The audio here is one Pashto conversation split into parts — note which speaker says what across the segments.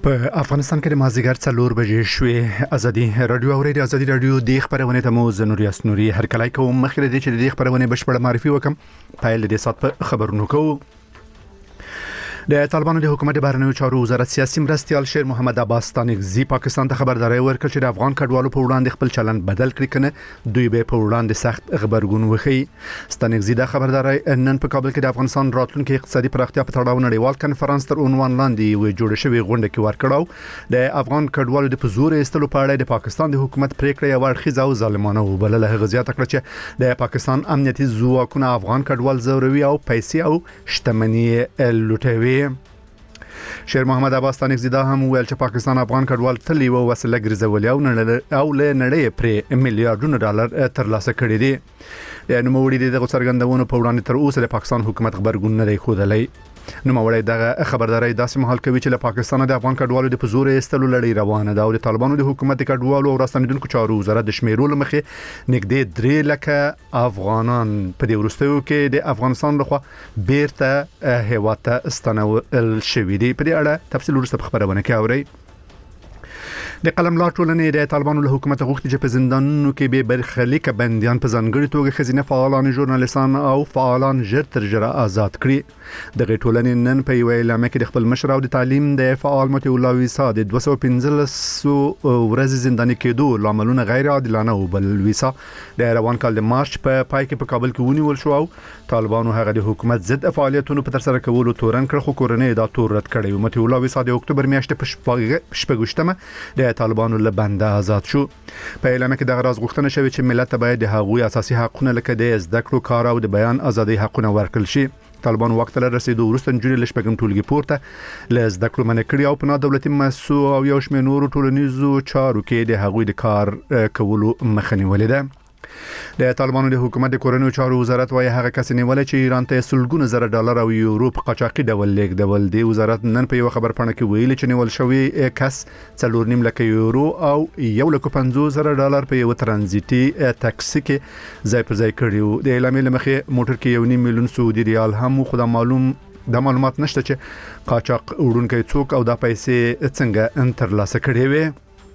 Speaker 1: په افغانستان کې د مازیګر 4 بجې شوې ازادي رادیو اورېدي ازادي رادیو د خبرونه ته مو زنوري اسنوري هر کله کوم مخکې د چې د خبرونه بشپړ معرفي وکم پایل د سات په خبرونو کو د طالبانو د حکومت بهرنیو چارو وزارت سیاسي مرستيال شیر محمد عباس ستانکزي پاکستان ته خبرداري ورکړه چې د افغان کډوالو په وړاندې خپل چلند بدل کړي کنه دوی به په وړاندې سخت خبرګون وخی ستانکزي د خبرداري نن په کابل کې د افغانستان راتلونکي اقتصادي پراختیا په تړاو نړیوال کنفرانس تر عنوان لاندې وی جوړ شوی غونډه کې ورکړاو د افغان کډوالو د پزور استلو په اړه د پاکستان د حکومت پریکړه یو ورخیزه او ظالمانه وبلله غزيات کړ چې د پاکستان امنیتي ځواکونه افغان کډوال زوروي او پیسې او شتمنۍ لوټوي شیر محمد عباس ستانکزي دا هم ویل چې پاکستان افغان کډوال تل یو وسیله ګرځولې او له نړۍ پر میلیارډونو ډالر ترلاسه کړي دي یعنی موړي د څرګندونو په وړاندې تر اوسه د پاکستان حکومت خبرګون نه دی خودلای نو موړي دغه خبرداري داسې مهال کوي چې له پاکستان د افغان کډوالو د پزور استلو لړۍ روانه ده او د طالبانو د حکومت کډوالو او راستنیدونکو چارو وزارت د شمیرولو مخې نږدې 3 لکه افغانان په دې ورستیو کې د افغانستان لخوا بیرته هیواد ته ستنول شوې دي په دې اړه تفصیل ورسته خبرونه کوي د قلم لا ټولنې د طالبانو له حکومت غوښتي چې په زندانونو کې به برخلیک بنديان په ځانګړي توګه خزینه فعالان ژورنالیستان او فعالان ژر تر ژره آزاد کړي د ټولنې نن په یو اعلامیه کې د خپل مشر او د تعلیم د فعال متي الله ویسا د 215 ورځې زنداني کېدو لاملونه غیر عادلانه او بل ویسا د روان کال د مارچ په پای کې په کابل کې ونیول شو او طالبانو هغه د حکومت ضد فعالیتونو په تر سره کولو تورن کړ خو کورنۍ دا تور رد کړی متي الله ویسا د اکتوبر میاشتې په شپږشتمه د طالبانو له بنده آزاد شو په اعلامیه کې د غراز غوښتنه شوی چې ملت باید د هغوی اساسي حقوقونه لکه د زده کړو کار او د بیان ازادي حقونه ورکړل شي طالبان وخت له رسیدو وروسته نجونې له شپږم ټولګي پورته له زده کړو منع کړي او په نادولتي مسو او یو شمېر نورو ټولنیزو چارو کې د هغوی د کار کولو مخه نیولې ده د طالبانو د حکومت د کورنیو چارو وزارت وايي هغه کس نیول چې ایران ته سلګونه زره ډالر او یورو په قاچاقي ډول لیږدول دی وزارت نن په یو خبر پاڼه کې ویلي چې نیول شوی کس 4.5 لک یورو او 1.50 زره ډالر په یو ترانزیتي ټاکسي کې ځای پر ځای کړیو د اعلامیې لمخې موټر کې 1.5 میلیون سعودي ریال هم خو د معلومات نشته چې قاچاق وړونکي څوک او د پیسې څنګه ترلاسه کړي وي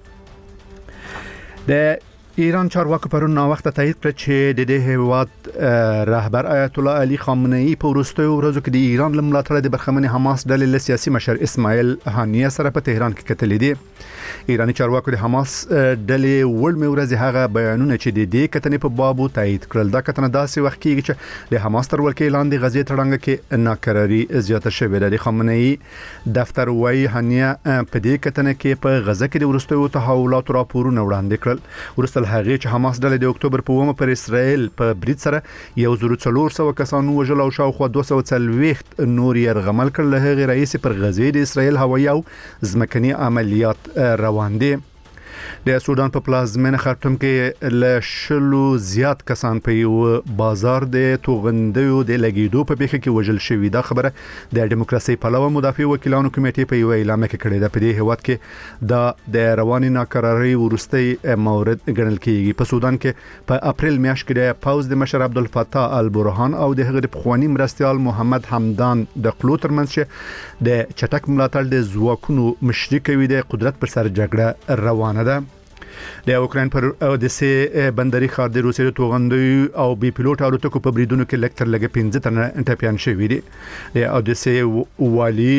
Speaker 1: د ایران چارواکو پرون نا وخت تایید کړ چې د دې هیواد رهبر آیت الله علي خامنه‌ای په وروستیو ورځو کې د ایران له ملاتړ د برخمن حماس ډلې له سیاسي مشر اسماعیل هانیه سره په تهران کې کتلې دي ایرانی چارواکو د حماس ډلې وړمې ورځ هغه بیانونه چې د دې کتنې په بابو تایید کړل دا کتنه داسې وخت کې چې د حماس تر ولکې لاندې غزې تړنګ کې ناکراری زیاته شوې ده د خامنه‌ای دفتر وايي هانیه په دې کتنه کې په غزه کې د وروستیو تحولاتو راپورونه وړاندې کړل ورسته هغه چې حماس ډلې د اکتوبر په 1 پر اسرائیل په برید سره 1400 کسانو وژل او شاوخوا 240 نور يرغمل کړل هغه رئیس پر غزې د اسرائیل هوایي او ځمکني عملیات روان دي د سودان په پلازمینه خرطوم کې له شلو زیات کسان په یو بازار د توغندیو د لګیدو په پیښه کې وژل شوی دا خبره د دیموکراسي پلوه مدافع وکیلانو کمیټې په یو اعلامیه کې کړې ده په دې هواد کې د رواني ناکراری ورستي مورد ګڼل کیږي په سودان کې په اپریل میاشت کې د پاوز د مشر عبدالفتاح البرهان او د هغه د پخوانی مرستيال محمد حمدان د قلو ترمنځ چې د چټک ملاتړ د ځواکونو مشري کوي د قدرت پر سر جګړه روانه ده د اوکرين پر اودیسه بندري خار د روسي توغندي او بي پيلوټ الوتکو په بریدونو کې لکتر لګ 15 تنه ټپيان شوي دي د اودیسه والی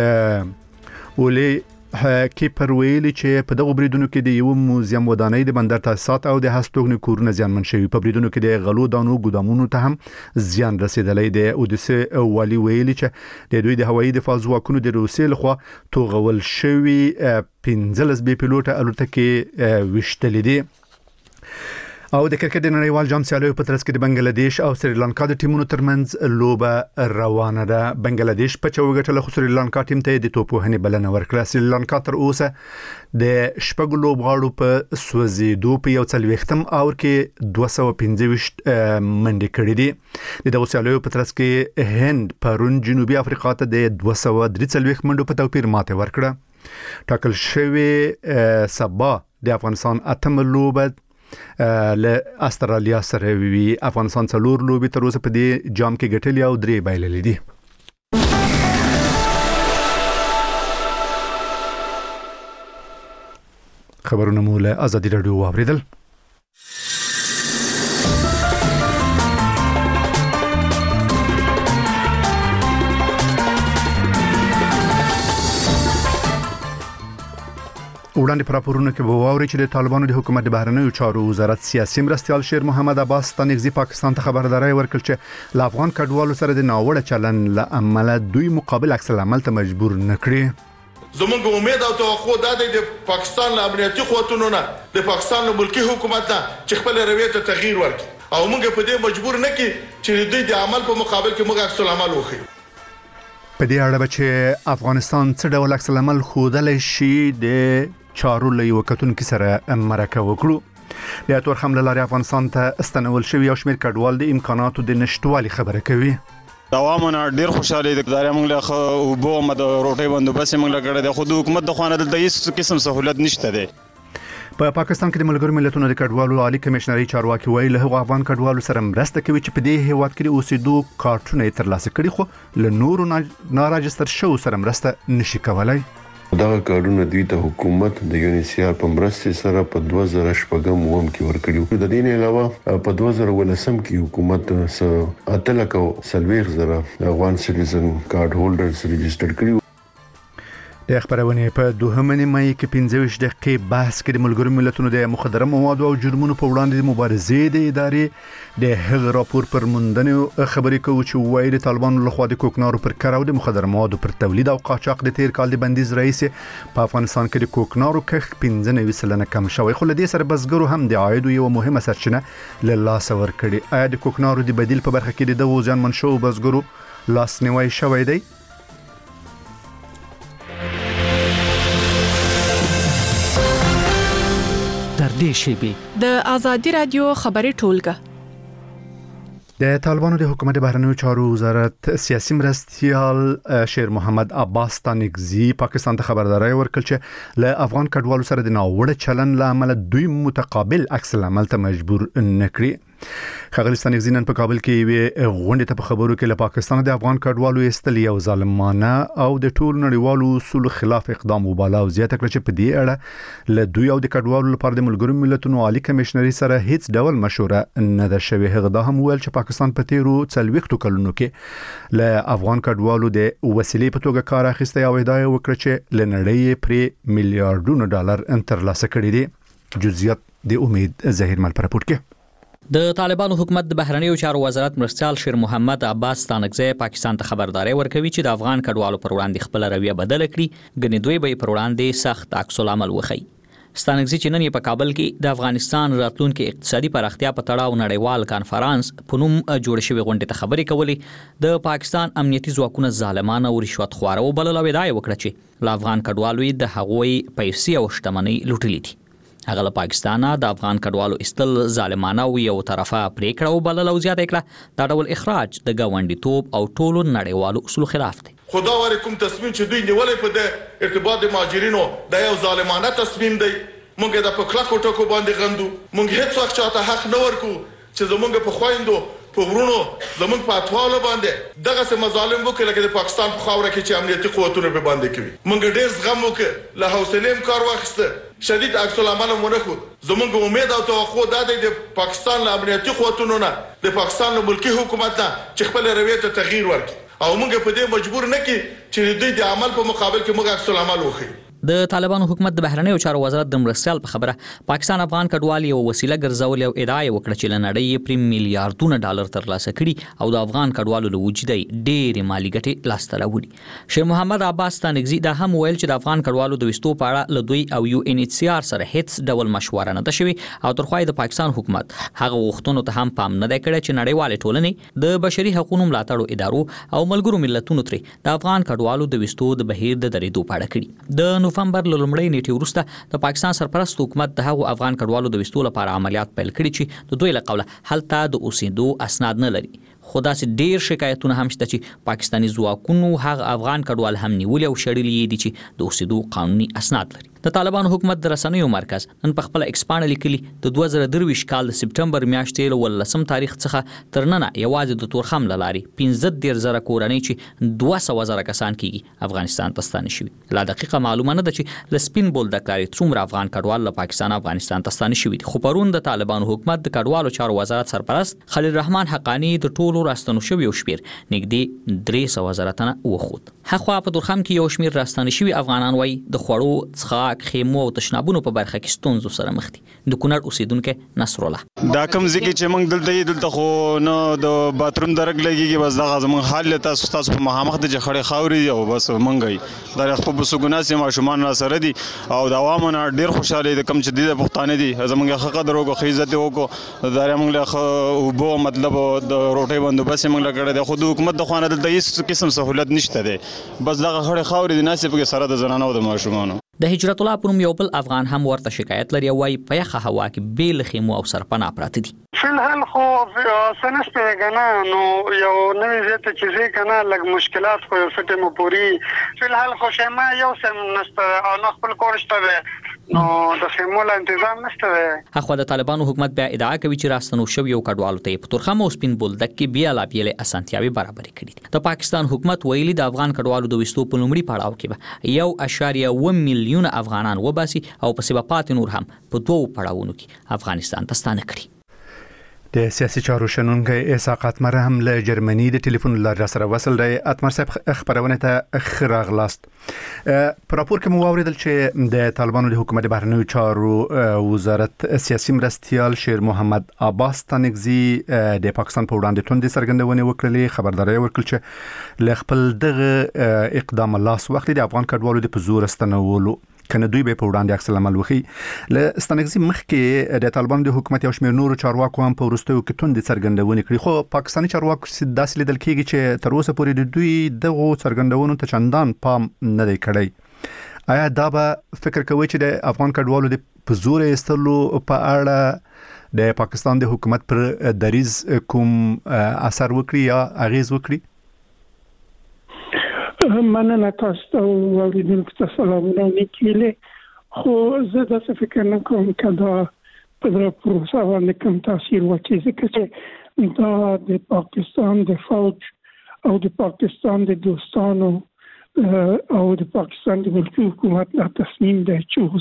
Speaker 1: ولي کیپر ویلي چې په دغه بریدونو کې د یو موزیم ودانۍ د بندر تاسیسات او د هستوګنې کورونه زیانمن شوي په بریدونو کې د غلو دانو ګودامونو ته هم زیان رسیدلی دی اودیسه والی ویلي چې د دوی د هوایي دفاع ځواکونو د روسي لخوا توغول شوي 15 بي پيلوټ الوتکې وشتلې دي او د کرکټ د نړیوال جام سیالیو په ترڅ کې د بنگلاديش او سریلانکا د ټیمونو ترمنځ لوبه روانه ده بنگلاديش په چوغټه له سریلانکا ټیم ته د توپوهنې بلنه ورکړه سریلانکا تر اوسه د شپږ لوبغاړو په سوزیدو په یو څلويختم اور کې 215 منډې کړې دي د دغه سیالیو په ترڅ کې هند پرون جنوبي افریقا ته د 243 منډو په توپیر ماته ورکړه ټاکل شوی سبا د افغانستان اتم لوبه له استرالیا سره وی افغانستان څلور لوبي تر اوسه په دې جام کې ګټلې او درې بایللې دي خبرونه مو له ازادي رادیو واوریدل. وړاندې پر راپورونه کې به واوري چې د طالبانو د حکومت د بهرنیو چارو وزارت سیاسي مرستیال شیر محمد عباس ستانکزي پاکستان ته خبرداري ورکړه چې له افغان کډوالو سره د ناوړه چلن له عمله دوی مقابل عکس العمل ته مجبور نکړي.
Speaker 2: زموږ امید او توقع دا دی د پاکستان له امنیتي قوتونو نه د پاکستان له ملکی حکومت نه چې خپل رویه ته تغییر ورکړي او موږ په دې مجبور نه کی چې دوی د عمل په مقابل کې موږ عکس العمل وکړو.
Speaker 1: په دې اړه چې افغانستان څه ډول عکس العمل خودل شي د چارو له یو کتونکو سره مرکه وکړو. د اتور حمله لري افغانستان ته استنول شوی او شمیر کډوال د امکاناتو د نشټوالي خبره کوي.
Speaker 3: دوامونه ډیر خوشاله دي چې موږ له وبو مد روټي بندوبست موږ له کړه د خود حکومت د خوانه د هیڅ قسم سہولت نشته ده.
Speaker 1: په پاکستان کې د ملګرو ملتونو د کډوالو عالی کمشنري چارواکي ویل هغه افغان کډوالو سره مرسته کوي چې په دې هیواد کې اوسېدو کارتونه ترلاسه کړي خو له نورو ناراجستر شو سره مرسته نشي کولای.
Speaker 4: دا کارونه دوی ته حکومت د یونیسیار په مرسته سره په 2018 وم کې ورکړي. د دې نه علاوه په 2019 کې حکومت سره اتلکو سلويخ زره افغان سټیزن کارت هولډرز ريجستر کړي.
Speaker 1: د خبرونه په 2 مې کې 15 دقیقې بحث کې د ملګرو ملتونو د مخدره موادو او جرمونو په وړاندې د مبارزې د ادارې د هغ راپور پر موندنې خبرې کوي چې وایي د طالبانو لخوا د کوکنارو پر کراو د مخدره موادو پر تولید او قاچاق د تیر کال د بندیز رئیس په افغانستان کې د کوکنارو کښت 15% کم شوی خو لدې سره بزګرو هم د عاید یو مهمه سرچینه له لاس ورکړي. آیا د کوکنارو د بدیل په برخه کې د وزن منشو بزګرو لاس نیوي شوی دی؟
Speaker 5: د ازادي رادیو خبري ټولګه.
Speaker 1: د طالبانو د حکومت بهرنیو چارو وزارت سیاسي مرستیال شیر محمد عباس ستانکزي پاکستان ته خبرداري ورکړه چې له افغان کډوالو سره د ناوړه چلن له عمله دوی متقابل عکس العمل ته مجبور نکړي. ښاغلي ستانکزي نن په کابل کې وی غونډه ته په خبرو کې له پاکستان د افغان کډوالو استل یو ظالمانه او د ټول نړیوالو اصول خلاف اقدام وباله او زیاته کړ چې په دې اړه له دوی او د کډوالو لپاره د ملګرو ملتونو عالی کمشنري سره هیڅ ډول مشوره نه ده شوې. هغه دا هم ویل چې پاکستان په تیرو 40 کلونو کې له افغان کډوالو د وسیلې په توګه کار اخیسته او ادعا وکړه چې لنړۍ پر میلیارډونو ډالر ترلاسه کړي دي. جزئیات د امید ظاهر مل پر راپور کې.
Speaker 6: د طالبانو حکومت د بهرنیو چارو وزارت مرستیال شیر محمد عباس ستانکزي پاکستان ته خبرداري ورکوي چې د افغان کډوالو پر وړاندې خپل رویه بدل کړي غني دوی به پر وړاندې سخت عکس العمل وخی. ستانکزي چې نن په کابل کې د افغانستان راتلونکو اقتصادي پراختیا په تړاو نړیوال کانفرنس په نوم جوړ شوی غونډه ته خبرې کولې د پاکستان امنیتي ځواکونو ظالمانه او رشوت خواره وبلل او ادعا وکړه چې له افغان کډوالو د هغوی پیسې او شتمنۍ لوټلې دي. هغه له پاکستان د افغان کډوالو استل ظالمانه او یو طرفه پریکړه وبلل او زیاته کړه دا ډول اخراج د گاونډیتوب او ټولو نړیوالو اصول خلاف دی.
Speaker 2: خدا ورکوم تصمیم چې دوی نیولې په د ارتباط د مهاجرینو د یو ظالمانه تصمیم دی. مونږ د پکلکو ټکو باندې غندو. مونږ هیڅ وخت چاته حق نه ورکو چې زمونږ په خويندو په ورونو زمونږ په اطفالو باندې دغه څه مظالم وکړي لکه د پاکستان په خاوره کې چې امنیتي قوتونه په باندې کوي. مونږ ډېر زغم وکړ له حوصلې کار واخیسته شدید عکس العمل مونږ زمونږ امید او توقع دا دی د پاکستان له امنیتي قوتونو نه د پاکستان له ملکی حکومت نه چې خپل رویه ته تغییر ورکړي او مونږ په دې مجبور نه کی چې دوی د عمل په مقابل کې موږ عکس العمل وکړو.
Speaker 6: د طالبانو حکومت د بهرنیو چارو وزارت د مرستیال په خبره پاکستان افغان کډوال یو وسیله ګرځول او ادعا وکړه چې لنړۍ پر میلیارډونه ډالر ترلاسه کړي او د افغان کډوالو له وجودي ډېر مالی ګټې لاسته راوړي. شیر محمد عباس ستانکزي دا هم ویل چې د افغان کډوالو د وستو په اړه له دوی او یو ان ایچ سی آر سره هیڅ ډول مشوره نه ده شوې او ترخوای د پاکستان حکومت هغه وختونو ته هم پام نه دی کړی چې نړیوال ټولنې د بشري حقوقو ملاتړو ادارو او ملګرو ملتونو ترې د افغان کډوالو د وستو د بهیر د درېدو په اړه کړي. د نوفمبر لومړۍ نیټې وروسته د پاکستان سرپرست حکومت د هغو افغان کډوالو د وستو لپاره عملیات پیل کړي چې د دوی له قوله هلته د اوسېدو اسناد نه لري. خو داسې ډېر شکایتونه هم شته چې پاکستاني ځواکونو هغه افغان کډوال هم نیولي او شړلي دي چې د اوسېدو قانوني اسناد لري. د طالبان حکومت د رسنیو مرکز نن په خپل ایکسپانډ لیکلي د 2023 کال د سپټمبر میاشتې له 18 تاریخ څخه تر نن یوازې د تورخم لاري 15,000 کورنۍ چې 200,000 کسان کیږي افغانستان ته ستانه شوي. لا دقیقه معلومه نه ده چې د سپین بولدک لاري څومره افغان کډوال له پاکستان افغانستان ته ستانه شوي دي. خو پرون د طالبان حکومت د کډوالو چارو وزارت سرپرست خلیل الرحمن حقانی د ټولو راستنو شوي او شمیر نږدې 300,000 تنه وخود. هغه په تورخم کې یو شمیر راستنه شوي افغانان وای د خوړو څخه خیمو او تشنابونو په برخه کې ستونزو سره مخ دي. د کونړ اوسیدونکو نصر الله
Speaker 3: دا کوم ځکه چې موږ دلته خو نو د باتروم درک لګيږي بس دا زموږ حال تاسو په مخامخ د خړې خاوري او بس مونږی دا خپل بسګوناسي ماشومان را سره دي او د عوامو ډیر خوشاله دي کوم چې د پښتانه دي زموږ حق دروغو خیزت وکړو دا موږ له وبو مطلب د روټي بندوبست موږ لګړه د خود حکومت د خوانه د هیڅ قسم سہولت نشته ده بس دا خړې خاوري د ناسب کې سره د زنانو او د ماشومانو.
Speaker 6: د هجرت الله پروم یو بل افغان هم ورته شکایت لري وای په یخه هوا کې بیل خیمو او سرپنا پراته دي.
Speaker 7: فلحال خو سنسته کنه نو یو نوې زیاته چې کنه لږ مشکلات خو فټه مو پوری فلحال خو شمه یو سم نسته او نو خپل کورشته نو د خیمو لا تنظیم نشته.
Speaker 6: خو د طالبانو حکومت بیا ادعا کوي چې راستنو شو یو کډوالو ته په تورخم او سپین بولدک کې بیا لا بیلې اسانتیاوي برابر کړي. د پاکستان حکومت ویلي د افغان کډوالو د وستو په لومړي پړاو کې 1.1 میلیون افغانان وباسي او په سبب پات نور هم په دوو پړاوونو کې افغانستان ته ستانه کړي.
Speaker 1: د سیاسي چارو شنونکي اسحاق اتمر هم له جرمني د ټلیفون لاره سره وصل دی. اتمر صاحب خبرونه ته خراغلاست. په راپور کې مو واوریدل چې د طالبانو د حکومت بهرنیو چارو وزارت سیاسي مرستيال شیر محمد عباس تنگزي د پاکستان په وړاندې توندې څرګندونې وکړلې. خبرداري ورکړل چې ل خپل دغه اقدام لاس وخت د افغان کډوالو د پزور استنولو کنه دوی به په وړاندې عکس العمل وکړي. ل ستنګزي مخکې د طالبانو د حکومت یو شمېر نور چارواکو هم په ورستیو کې توندې څرګندونې کړې خو پاکستاني چارواکو داسې لیدل کېږي چې تر اوسه پورې د دوی دغه څرګندونو ته چندان پام نه دی کړی. آیا دا به فکر کوي چې د افغان کډوالو د پزور استلو په اړه د پاکستان د حکومت پر دریز کوم اثر وکړي یا اغیز وکړي؟
Speaker 8: مننه تاسو ته اوریدونکو ته سلامونه لیکلې خو زه د فکر نه کوم کدا په پروسه باندې کوم تاثیر وکړي ځکه چې دا د پاکستان د فوج او د پاکستان د دوستانو او د پاکستان د ملکی حکومت لا تصمیم دی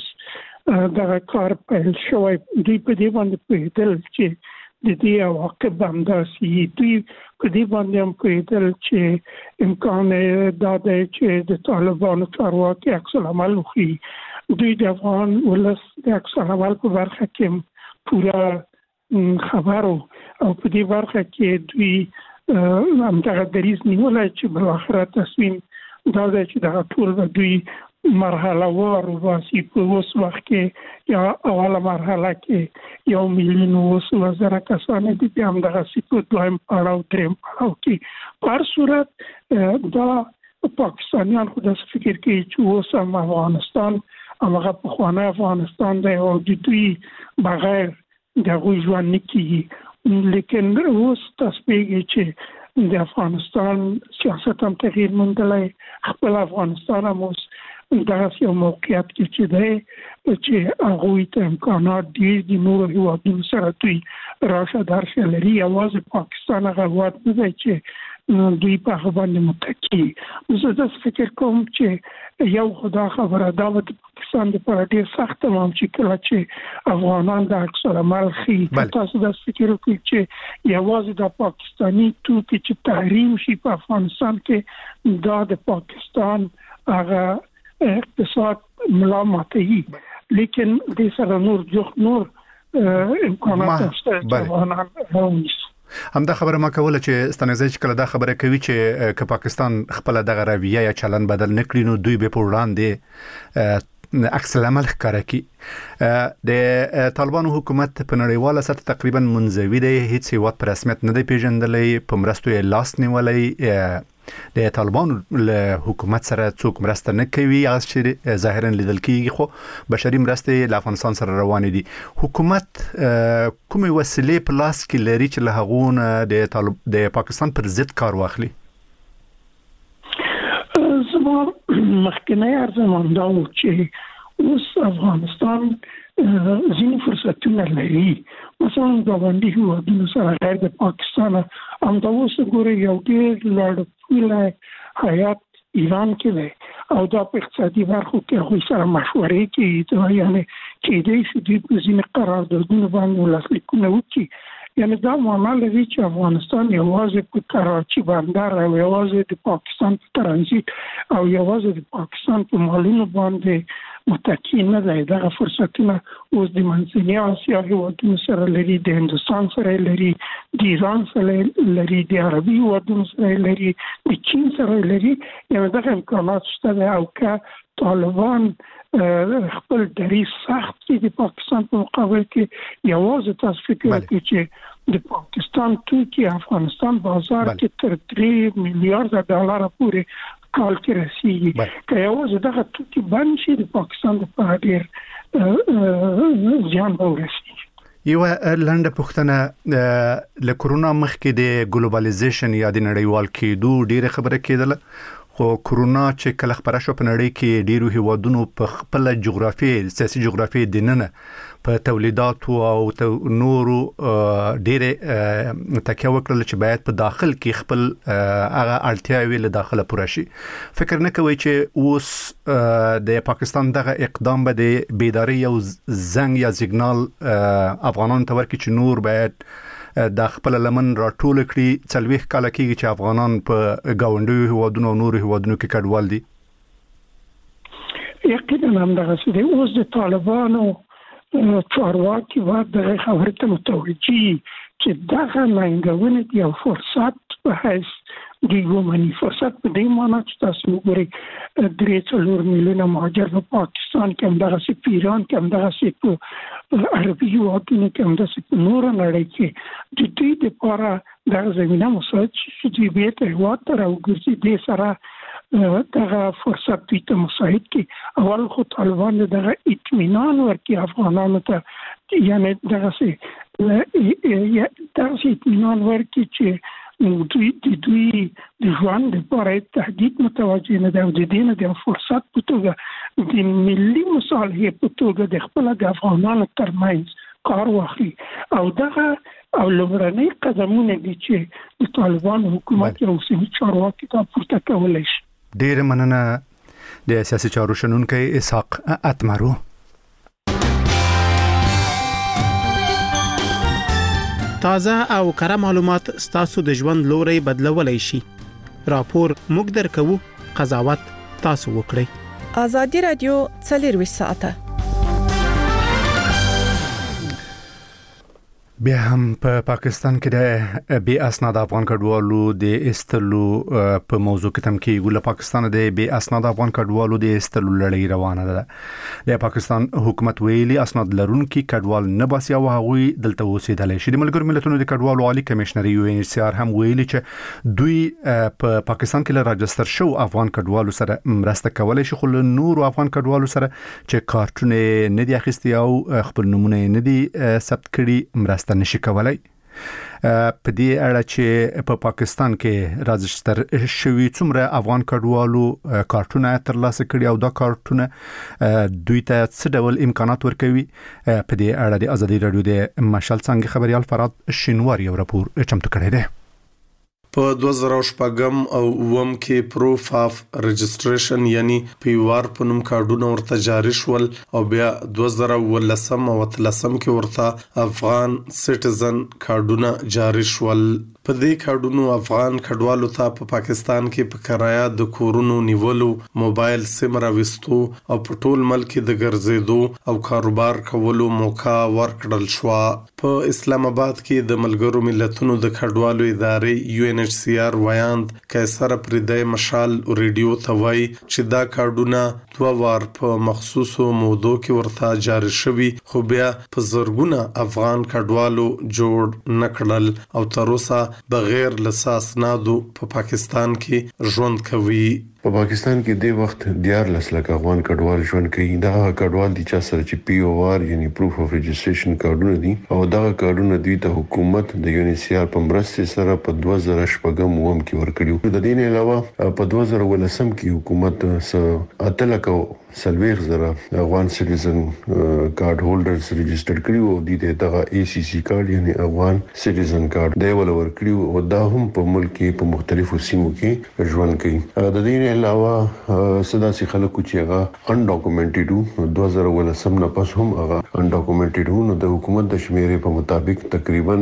Speaker 8: چې دا کار پیل شوی دوی په دې باندې پیدل چې د دې عواقب همداسي دوی په دې باندې هم پیدل چې امکان دا دی چې د طالبانو چارواکي عکس العمل وکړي. دوی د افغان ولس د عکس العمل په برخه کې پورا خبرو او په دې برخه کې دوی همدغه دریز نیولای چې بل اخر تصمیم دا دی چې دا ټول به دوی مرحله وار واسي په اوس وخت کې یا اوله مرحله کې 1,000,000 کسان دي په همدغه سیپو دویم پړاو دریم پړاو کې په هر صورت دا پاکستانیان خو د فکر کې چې اوس هم افغانستان هغه په خوانه افغانستان دی او د دوی بغیر د ژوند نه کیږي لیکن اوس تاسو پیږي چې د افغانستان سیاست هم تغییر موندلی خپل افغانستان هم اوس دا یو موقعیت کې چې دی چې هغوی ته امکانات ډېر دي نورو هیوادونو سره دوی راشه درشه لري یوازې پاکستان هغه هیواد نه دی چې دوی په هغه باندې متکي. زه داسې فکر کوم چې یو خدا خبره دا به د پاکستان دپاره ډېر سخت هم چې کله چې افغانان د عکس العمل ښیي تاسو داسې فکر وکړئ چې یوازې د پاکستاني توکي چې تحریم شي په افغانستان کې دا د پاکستان هغه اقتصاد ملامتي لیکن د سره نور امکانات شته.
Speaker 1: همدا خبره ما کوله چې ستنځي کله دا خبره کوي چې که پاکستان خپل دغه رویه یا چلن بدل نکړي نو دوی به په وړاندې عکس العمل ښکاره کړي. د طالبانو حکومت په نړیواله سطح تقریبا منزوي دی هیڅ هیواد په رسمیت نه دی پیژندلی په مرستو یې لاس نیولی. د طالبانو له حکومت سره څوک مرسته نه کوي هغه چې ظاهرا لیدل کیږي خو بشري مرستې له افغانستان سره روانې دي. حکومت کومې وسیلې په لاس کې لري چې له هغو د پاکستان پر ضد کار واخلي؟
Speaker 8: زما مخکنی ارزمان دا و چې اوس افغانستان ځینې فرصتونه لري، مثلا د باندې هیوادونو سره غیر د پاکستان هم دا اوس ګوري یو ډېر لوړ پوله حیات ایران کې دی او دا په اقتصادي برخو کې هغوی سره مشورې کوي، یعنی کېدای شي دوی په ځینې قراردادونو باندې لاسلیکونه وکړي. یعنی دا معنا لري چې افغانستان یوازې په کراچي بندر او یوازې د پاکستان په ترانزیت او یوازې د پاکستان په مالونو باندې متکی نه دی. دغه فرصتونه اوس د منځنۍ اسیا هیوادونو سره لري، د هندوستان سره لري، د ایران سره لري، د عربي هیوادونو سره لري، د چین سره لري. یعنی دغه امکانات شته دی او که طالبان خپل دریځ سخت کړي د پاکستان په مقابل کې، یوازې تاسو فکر وکړئ چې د پاکستان توکي افغانستان بازار کې تر 3 میلیارډ ډالر پورې کال کې رسیږي. که یوازې دغه توکي بند شي د پاکستان لپاره ډېر زیان به ورسیږي.
Speaker 1: یو لنډه پوښتنه، له کورونا مخکې د ګلوبلایزیشن یا د نړیوال کېدو ډېره خبره کېدله، خو کورونا چې کله خبره شو په نړۍ کې ډیرو هیوادونو په خپل جغرافي سیاسي جغرافي دننه په تولیداتو او نورو ډیره تکیه وکړل چې باید په داخل کې خپل هغه اړتیاوې له داخله پوره شي. فکر نه کوي چې اوس د پاکستان دغه اقدام به د بیداری یو زنګ یا سیګنال افغانانو ته ورکړي چې نور باید د خپل لمن راټول کړي؟ 40 کال کېږي چې افغانان په گاونډیو هیوادونو او نورو هیوادونو کې کډوال دي.
Speaker 8: یقینا همدغه څه دی. اوس د طالبانو چارواکي باید دغه خبرې ته متوجه چې دغه ننګونې یو فرصت په حیث دیګومنی فرصت په دې معنی چې تاسو وګورئ 3 میلیونه مهاجر په پاکستان کې هم دغه په ایران کې هم دغه په عربي هیوادونو کې هم دغه په نور نړۍ کې د دې لپاره دغه زمينه مساعد چې دوی به ته هیواد ته راوګرځي، دې سره دغه فرصت دوی ته مساعد کې اول خو طالبان دغه اطمینان ورکړي افغانانو ته، یعنی دغه اطمینان ورکړي چې دوی د ژوند لپاره تهدید متوجه نه ده او د دې نه د فرصت په توګه د ملي مصالحې په توګه د خپل د افغانانو ترمنځ کار واخلي. او دغه او لومړني قدمونه دي چې د طالبان حکومت یو سیمه چارواکي ته پورته کولای شي.
Speaker 1: ډېر مننه د سیاسي چارو شنونکي اسحاق اتمرو.
Speaker 9: تازه او کره معلومات ستاسو د ژوند لوري بدلولای شي. راپور موږ درکو، قضاوت تاسو وکړئ.
Speaker 5: ازادي رادیو 24 ساعته.
Speaker 1: بیا هم په پاکستان کې د بے اسناد افغان کډوالو د استلو په موضوع کې تم کې ګل پاکستان د بے اسناد افغان کډوالو د استلو لړۍ روانه ده. د پاکستان حکومت ویلي اسناد لرونکي کډوال نه باسي او هغوی دلته اوسېدل شي. د ملګرو ملتونو د کډوالو عالی کمشنر UNHCR هم ویلي چې دوی په پاکستان کې راجستر شو افغان کډوالو سره مرسته کولای شي، خو نور افغان کډوالو سره چې کارتونه نه دي اخیستي او خپل نمونه نه دي ثبت کړي مرسته نشي کولای. په دې اړه چې په پاکستان کې راجستر شوی څومره افغان کډوالو کارتونه ترلاسه کړي او دا کارتونه دوی ته څه ډول امکانات ورکوي، په دې اړه د ازادي رادیو د مشال څنګه خبريال فراد شینوار یو راپور چمتو کړی دی.
Speaker 10: په 2014 او 20 کې پروف اف رجستریشن یعنی پیوار په نوم کارډونه ورته جاری شول او بیا 2013 او 13 کې ورته افغان سټیزن کارډونه جاری شول. په دې کارډونو افغان کډوالو ته په پاکستان کې په کرایه د کورونو نیولو، موبایل سیم راوستو او په ټول ملک د ګرځېدو او کاروبار کولو موقع ورکړل شو. په اسلام آباد کې د ملګرو ملتونو د کډوالو ادارې UNHCR وایاند قیصر پردای مشال ریډیو ته وایي چې دا کارډونه 2 وار په مخصوصو موضوع کې ورته جاری شوي، خو بیا په زرګونه افغان کډوالو جوړ نکړل او تر اوسه بغیر له اسنادو په پاکستان کې ژوند کوي.
Speaker 4: په پاکستان کې د وخت 14 لک افغان کډوال ژوند کوي. دا کډوال دي چې سره چې پی او آر یعنی پروف اف رجسټریشن کارډونه دي او دا کارډونه دوی ته حکومت د یونیسیار په مرسته سره په 2014 کې ورکړیو. د دې نه علاوه په 2019 کې حکومت اتلکو سلويخ زره افغان سټیزن کارت هولډرز ريجستر کړیو او د دغه اي سي سي کارت یعنی افغان سټیزن کارت دی ول ورکړیو او دا هم په ملک کې په مختلفو سیمو کې ژوند کوي. د دې علاوه سداسي خلکو چې هغه ان ډاکومنټډ 2019 نه پس هم هغه ان ډاکومنټډ نو د حکومت د شمیرې په مطابق تقریبا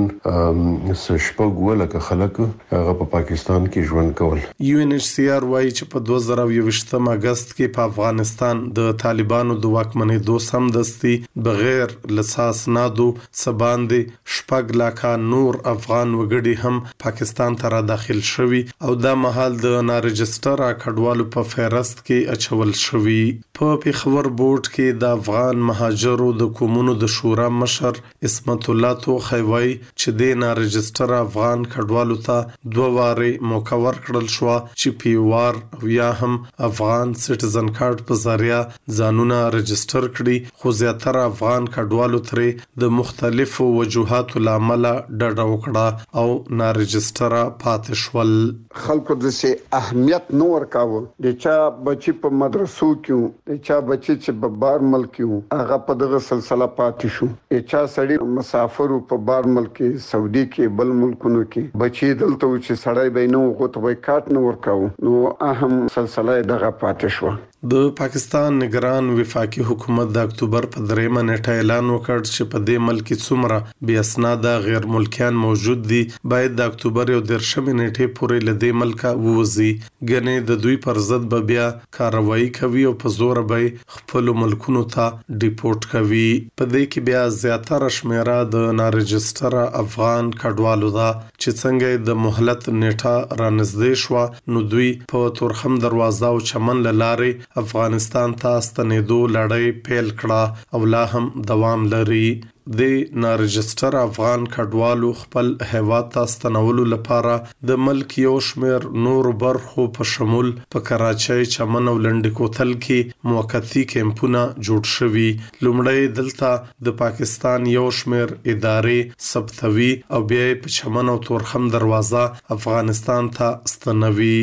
Speaker 4: شپږ ولکه خلک هغه په پاکستان کې ژوند کول.
Speaker 10: UNHCR وايي چې په 2021 اگست کې په افغانستان د طالبانو د واکمنېدو سمدستي بغیر لساس نادو سباندې شپږ لاکه نور افغان وګړي هم پاکستان ته را داخل شوي او دا مهال د نارجستر کډوالو په فهرست کې اچول شوي. په پیښور بورډ کې د افغان مهاجرو د قومونو د شورا مشر اسمت الله توخی وایي چې د نارجستر افغان کډوالو ته 2 واره موقع ورکړل شو چې پیوار او یا هم افغان سټیزن کارت په ذریعہ ځانونه رجستر کړي، خو زیاتره افغان کډوالو ترې د مختلفو وجوهاتو لامل ډډه وکړه او نارجستره پاتې شول.
Speaker 11: خلکو د سي اهمیت نو ورکاوه د چا بچي په مدرسو کې د چا بچي چې په بار ملک کې هغه په دغه سلسله پاتې شو. چا سړی مسافر په بار ملک کې سعودي کې بل ملکونو کې بچي دلته چې سړی به نو غوته کارت نو ورکاو نو اهم سلسله دغه پاتې شو.
Speaker 10: د پاکستان نگران وفاقي حکومت د اکتوبر په 3 نیټه اعلان وکړ چې په دې ملک څومره بې اسناده غیر ملکیان موجود دي باید د اکتوبر 10 نیټه پورې له دې ملک ووزي. ګنې د دوی پر ضد به بیا کاروایی کوي او په زور به خپل ملکونو ته ډیپورټ کوي. په دې کې بیا زیاتره شمیره د نارجستر افغان کډوالو ده چې څنګه د مهلت نیټه رانږدې شو نو دوی په تورخم دروازه او چمن لارې افغانستان ته ستنېدو لړۍ پیل کړه او لا هم دوام لري. د نارجستر افغان کډوالو خپل هیواد ته ستنولو لپاره د ملک یو شمیر نور برخو په شمول په کراچۍ، چمن او لنډ کوتل کې موقتی کیمپونه جوړ شوي. لومړی دلته د پاکستان یو شمیر ادارې ثبتوي او بیا په چمن او تورخم دروازه افغانستان ته ستنوي.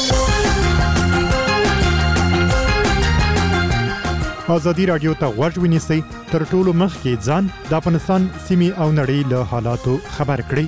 Speaker 12: ازادي رادیو ته غوږ ونیسئ تر ټولو مخکې ځان د افغانستان سیمې او نړۍ له حالاتو خبر کړئ.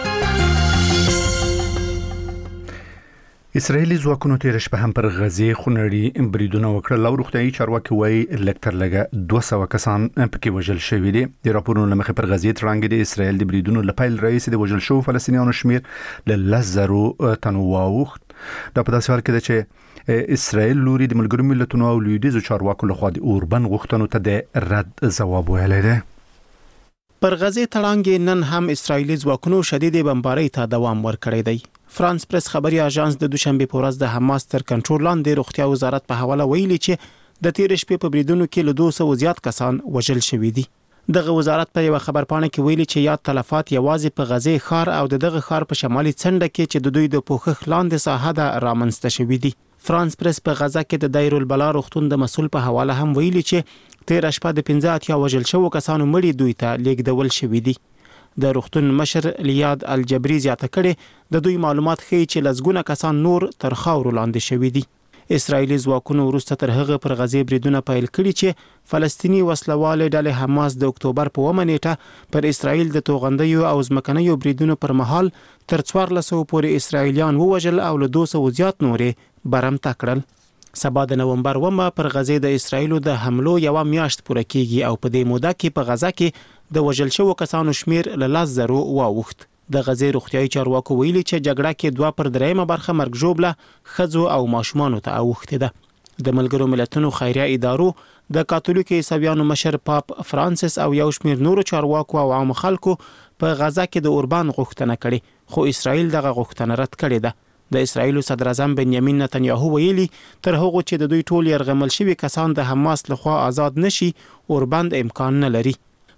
Speaker 1: اسرائیلي ځواکونو تیر شپه هم پر غزه خونړي بریدونه وکړل او روغتيایي چارواکي وایي لکتر لګه 200 کسان پکې وژل شوي دي. د راپورونو لمخې پر غزه ترانګ د اسرائیل د بریدونو لپاره رئیس د وژل شو فلسطینیانو شمیر ل 10,000 تنو واوښت. دا په داسې حال کې ده چې اسرائیل لوري د ملګرو ملتونو او لویدیزو چارواکو لخوا د اوربن غوښتنو ته د رد ځواب ویلی دی.
Speaker 9: پر غزه تړانګې نن هم اسرائیلي ځواکونو شدید بمبارۍ ته دوام ورکړی دی. فرانس پریس خبري اژانس د دوشنبه په ورځ د حماس تر کنټرول لاندې روغتیا وزارت په حواله ویلي چې د تیر شپې په بریدونو کې له 200 زیات کسان وژل شوي دي. دغه وزارت په یو خبرپاڼه کې ویلي چې یاد تلفات یوازې په غزه ښار او دغه ښار په شمالي څنډه کې چې د دوی د پوښښ لاندې ساحه ده رامنځته شوې دي. فرانس پریس په غزه کې د دایر البلا روغتون د مسول په حواله هم ویلي چې تیر شپه د 15 وژل شوو کسانو مړي دوی ته لیږدول شوي دي. د روغتون مشر لیاد الجبری زیاته کړي د دوی معلومات ښیي چې لزګونه کسان نور تر خاورو لاندې شوي دي. اسرائیلي ځواکونو وروسته تر هغه پر غزه بریدونه پیل کړي چې فلسطینی وسلواله ډلې حماس د اکتوبر په 1 نیټه پر اسرائیل د توغندیو او ځمکنیو بریدونو پر مهال تر 1400 پورې اسرائیلیان ووژل او له 200 زیات نورې برمته کړل. سبا د نومبر 1 پر غزه د اسرائیلو د حملو یو میاشت پوره کیږي او په دې موده کې په غزه کې د وژل شوو کسانو شمیر له 10,000 واوښت. د غزه روغتيایي چارواکو ویلي چې جګړه کې 2/3 برخه مرګ ژوبله خځو او ماشومانو ته اوښته ده. د ملګرو ملتونو خیریه ادارو د کاتولیک عیسویانو مشر پاپ فرانسیس او یو شمیر نورو چارواکو او عام خلکو په غزه کې د اوربان غوښتنه کړې خو اسرائیل دغه غوښتنه رد کړې ده. د اسرائیل صدر اعظم بنیامین نتنیاهو ویلي تر هغه چې د دوی ټول يرغمل شوی کسان د حماس لخوا آزاد نشي اوربند امکان نه لري.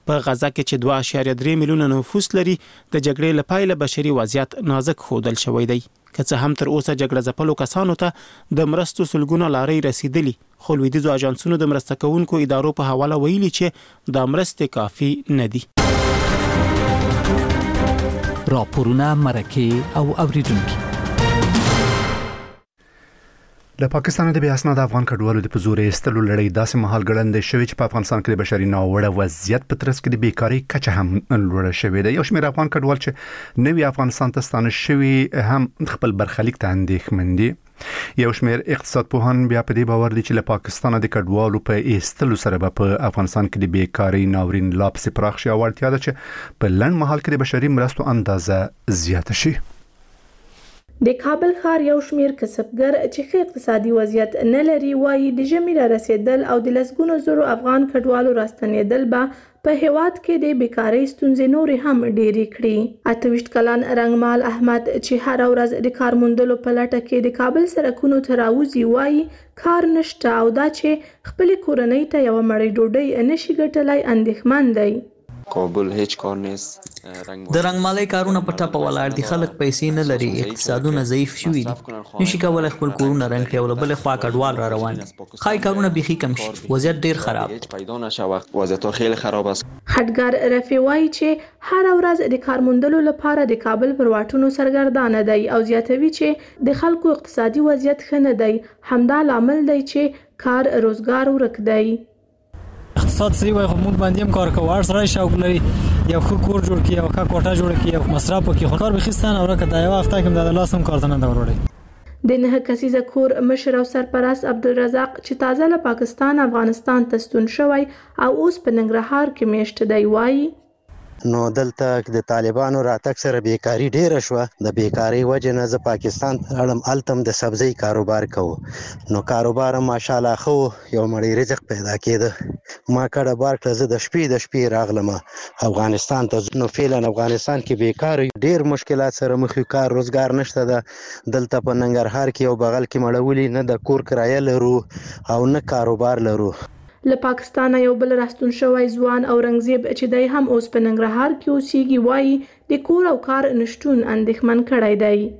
Speaker 9: په غزا کې چې 2.3 میلیونه نفوس لري د جګړې لپاره بشري وضعیت نازک ښودل شوی دی. که څه هم تر اوسه جګړه ځپلو کسانو ته د مرستو سلګونه لارې رسیدلي، خو لویدیځو اجنسونو د مرسته کوونکو ادارو په حواله ویلي چې دا مرستې کافي نه دي.
Speaker 13: راپورونه، مرکې او اوریدونکي.
Speaker 1: د پاکستان د بیا اسناد افغان کډوالو د پزورې استلو لړۍ داسې مهال ګړندې شوی چې په افغانستان کې د بشري ناوړه وضعیت په ترڅ کې د بیکاری کچه هم لوړه شوې ده. یو شمېر افغان کډوال چې نوی افغانستان ته ستانه شوي هم خپل برخلیک ته اندېښمن دي. یو شمېر اقتصاد پوهان بیا په دې باور دي چې له پاکستان د کډوالو په ایستلو سره به په افغانستان کې د بیکاری ناورین لا پسې پراخ شي او اړتیا ده چې په لنډ مهال کې د بشري مرستو اندازه زیاته شي.
Speaker 14: د کابل ښار یو شمېر کسبګر چې ښه اقتصادي وضعیت نه لري وایي د ژمي را رسیدل او د لسګونو زرو افغان کډوالو راستنېدل به په هیواد کې د بیکاری ستونزې نورې هم ډېرې کړي. 28 کلن رنګمال احمد چې هر ورځ د کار موندلو په لټه کې د کابل سړکونو ته راوځي وایي کار نشته او دا چې خپل کورنۍ ته یو مړۍ ډوډۍ نشي ګټلای اندېښمن دی.
Speaker 15: کابل هیڅ کار نیست.
Speaker 16: د رنګمالۍ کارونه په ټپه ولاړ دي، خلک پیسې نه لري، اقتصادونه ضعیف شوي دي، نشي کولای خپل کورونه رنګ کړي او له بلې خوا کډوال را روان دي. ښایي کارونه بیخي کم شي، وضعیت ډېر خراب
Speaker 15: پیدا نشه، وضعیت خیلی خراب است.
Speaker 14: خټګر رفیع وایي چې هر ورځ د کار موندلو لپاره د کابل پر واټونو سرګردانه دی او زیاتوي چې د خلکو اقتصادي وضعیت ښه نه دی. همدا لامل دی چې کار روزګار ورک دی.
Speaker 17: اقتصاد صحیح وای خو موږ باندې هم کار کوو، سره شوق لري یو ښه کور جوړ کړي، یو ښه کوټه جوړ کړي، یو مصرف وکړي، خو کار به خستانه ورکه دا یو هفته کې د لاس هم کار ته نه دا وروړي.
Speaker 14: د 9 کسیزه کور مشر او سرپرست عبدالرزاق چې تازه له پاکستان افغانستان ته ستون شوی او اوس په ننګرهار کې میشت دی وایي
Speaker 18: نو دلته د طالبانو راتګ سره بیکاری ډیره شو. د بیکاری وجه نه زه پاکستان لاړم، التم د سبزی کاروبار کوو، نو کاروبار ماشاءالله خو یو مړی رزق پیدا کېده. ما کډه بار کړه، زه د شپې راغلم افغانستان ته. نو فعلا افغانستان کې بیکاری ډیر مشکلات سره مخ یو، کار روزګار نشته ده. دلته په ننګرهار کې یو بغل کې مړولي نه د کور کرایه لرو او نه کاروبار لرو.
Speaker 14: له پاکستان یو بل راستون شوی ځوان او رنگزیب چې دای هم اوس په ننګرهار کې اوسېږي وایي د کور او کار نشټون اندېښمن کړی دی.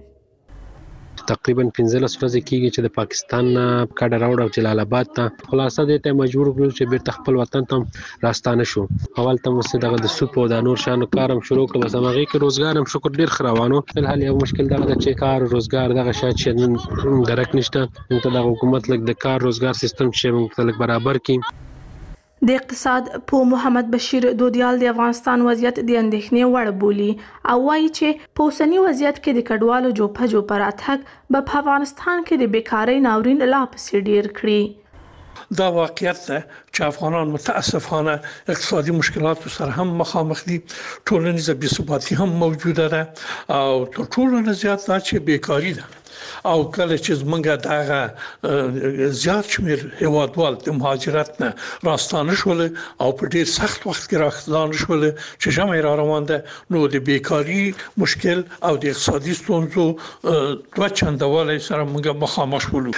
Speaker 19: تقریبا 15 ورځې کېږي چې د پاکستان کډه راوړ جلال آباد ته، خلاصه دې ته مجبور کړو چې بیرته خپل وطن ته راستانه شو. اول ته مو دغه د سوپ او د نور شانو کارم شروع کړو، بس هغه کې روزګار هم شکر ډیر خروانو. فلحال یو مشکل دغه چې کار روزګار دغه شاید چې درک نشته. نو د حکومت لګ د کار روزګار سیستم چې موږ ته برابر کړي.
Speaker 14: د اقتصاد په محمد بشیر دودیال د افغانستان وضعیت د اندېښنې وړ بولي او وایي چې په اوسني وضعیت کې د کډوالو جوپه راتګ به په افغانستان کې د بیکاری ناورین لا پسې ډیر کړي.
Speaker 20: دا واقعیت ده چې افغانان متاسفانه اقتصادي مشکلاتو سره هم مخامخ دي، ټولنیزه بی‌ثباتي هم موجوده ده او تر ټولو نه زیات دا چې بیکاری ده. او کله چې زمونږ دغه زیات شمیر هیوادوال د مهاجرت نه راستانه شول او په ډیر سخت وخت کې راستانه شول چې ژمي را روان ده، نو د بیکاری مشکل او د اقتصادي ستونزو دوه چندوالی سره موږ مخامخ شولو.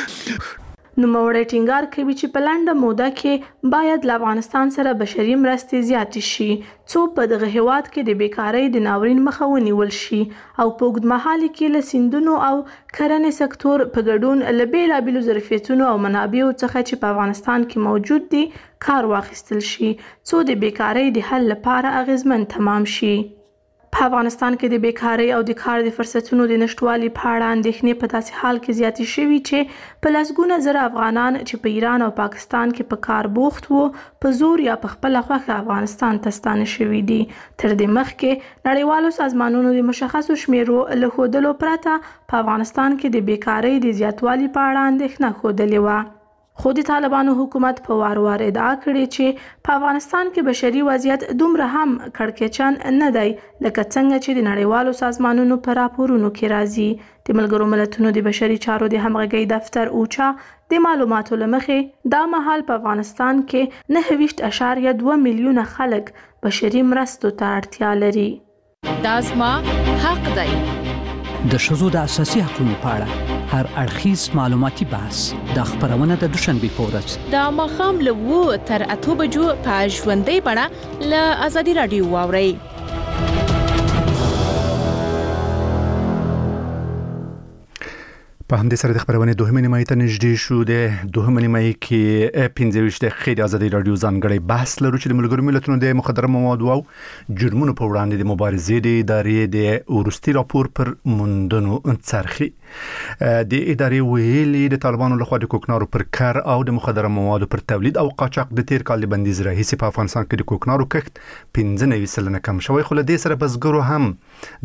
Speaker 14: نوموړی ټینګار کوي چې په لنډه موده کې باید له افغانستان سره بشري مرستې زیاتې شي څو په دغه هیواد کې د بیکاری د ناورین مخه ونیول شي او په اوږدمهال کې له سیندونو او کرنې سکتور په ګډون له بیلابیلو ظرفیتونو او منابعو څخه چې په افغانستان کې موجود دي کار واخیستل شي څو د بیکاری د حل لپاره اغیزمن تمام شي. په افغانستان کې د بیکاری او د کار د فرصتونو د نشټوالي په اړه اندېښنې په داسې حال کې زیاتې شوي چې په لسګونه زره افغانان چې په ایران او پاکستان کې په کار بوخت وو په زور یا په خپله خوښه افغانستان ته ستانه شوي دي. تر دې مخکې نړیوالو سازمانونو د مشخصو شمیرو له ښودلو پرته په افغانستان کې د بیکاری د زیاتوالي په اړه اندېښنه ښودلې وه. خو د طالبانو حکومت په وار ادعا کړې چې په افغانستان کې بشري وضعیت دومره هم کړکېچن نه دی لکه څنګه چې د نړیوالو سازمانونو په راپورونو کې راځي. د ملګرو ملتونو د بشري چارو د همغږۍ دفتر اوچا د معلوماتو له مخې دا مهال په افغانستان کې 9.2 میلیونه خلک بشري مرستو ته اړتیا لري.
Speaker 5: دا زما حق دی.
Speaker 13: د ښځو د اساسي حقوقو په اړه هر اړخیز معلوماتي بحث د خبرونه د دوشنبه پورز
Speaker 5: د ماخام له 2 تر 8 بجو په ژوندۍ بڼه له ازادي رادیو واوري.
Speaker 1: په همدې سره د خبرونه دوهمه نیمه ته نږدې شو. د دوهمه نیمه کې 15 دقیقې د ازادي رادیو ځانګړی بحث لرو چې د ملګرو ملتونو د مخدره موادو او جرمونو په وړاندې د مبارزې د ادارې د ورستي راپور پر موندنو څرخي. د ادارې ویلي د طالبانو لخوا د کوکنارو پر کار او د مخدره موادو پر تولید او قاچاق د تیر کال بندیز راهیسې په افغانستان کې د کوکنارو کښت 15% کم شوی، خو له دې سره بزګرو هم